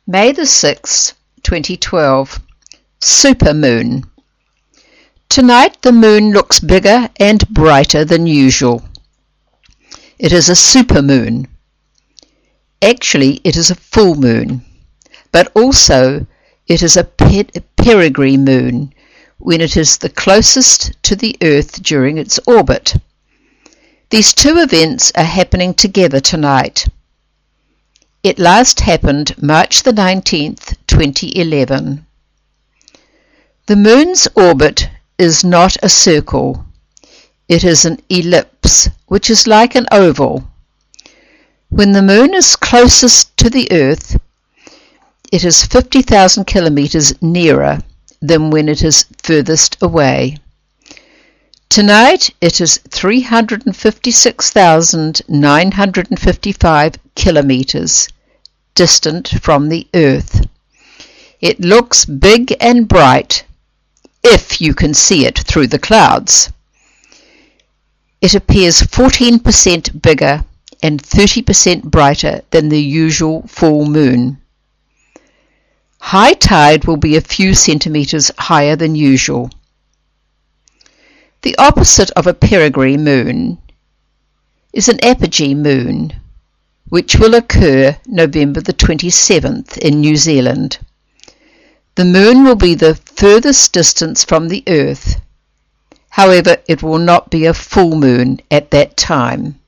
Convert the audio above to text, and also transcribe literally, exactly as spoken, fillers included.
May the sixth, twenty twelve. Supermoon. Tonight the moon looks bigger and brighter than usual. It is a supermoon. Actually, it is a full moon, but also it is a perigee moon when it is the closest to the Earth during its orbit. These two events are happening together tonight. It last happened March the nineteenth, twenty eleven. The moon's orbit is not a circle. It is an ellipse, which is like an oval. When the moon is closest to the Earth, it is fifty thousand kilometers nearer than when it is furthest away. Tonight it is three hundred fifty-six thousand nine hundred fifty-five kilometers distant from the Earth. It looks big and bright if you can see it through the clouds. It appears fourteen percent bigger and thirty percent brighter than the usual full moon. High tide will be a few centimeters higher than usual. The opposite of a perigee moon is an apogee moon, which will occur November the twenty-seventh in New Zealand. The moon will be the furthest distance from the Earth. However, it will not be a full moon at that time.